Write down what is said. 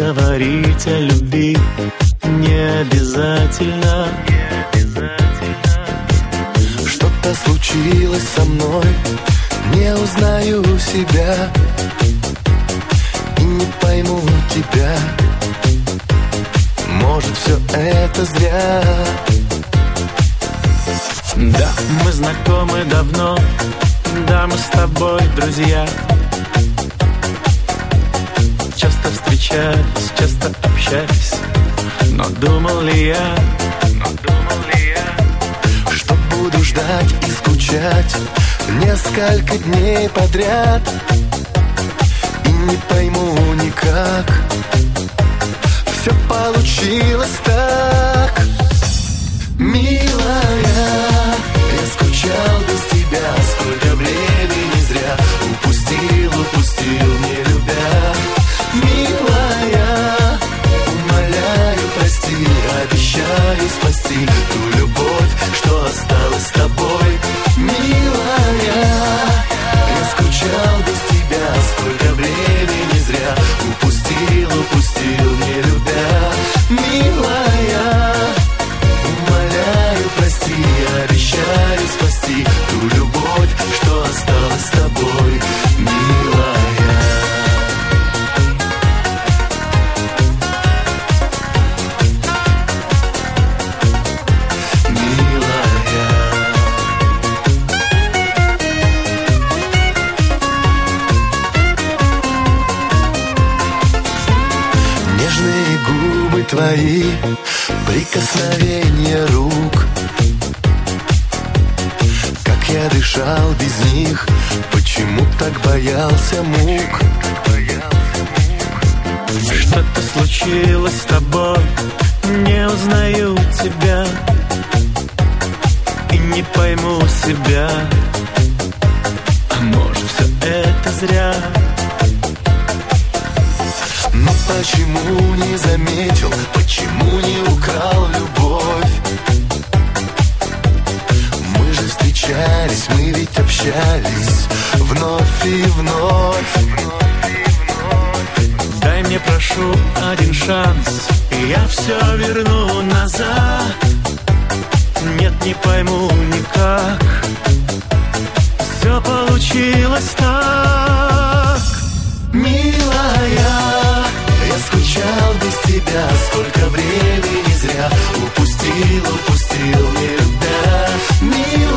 говорить о любви не обязательно. Что-то случилось со мной, не узнаю себя и не пойму тебя. Может, все это зря. Да, мы знакомы давно, да, мы с тобой друзья. Часто встречались, часто общались, но думал ли я, что буду ждать и скучать несколько дней подряд и не пойму никак. Все получилось так. Милая, я скучал без тебя, сколько времени зря упустил, не любя. Милая, умоляю, прости, обещаю спасти ту любовь, что осталась с тобой. Милая, я скучал без тебя, сколько времени зря упустил, не любя. Милая, умоляю, прости, обещаю спасти ту любовь, что осталась с тобой, милая. Нежные губы твои, прикосновения рук. Как я дышал без них, почему так боялся мук? что-то случилось с тобой, не узнаю тебя и не пойму себя. А может, все это зря? Но почему не заметил, почему не украл любовь? Мы же встречались, мы ведь общались вновь и вновь. Дай мне, прошу, один шанс, и я все верну назад. Нет, не пойму никак, все получилось так. Милая, я скучал без тебя, сколько времени зря упустил, не любя. Милая,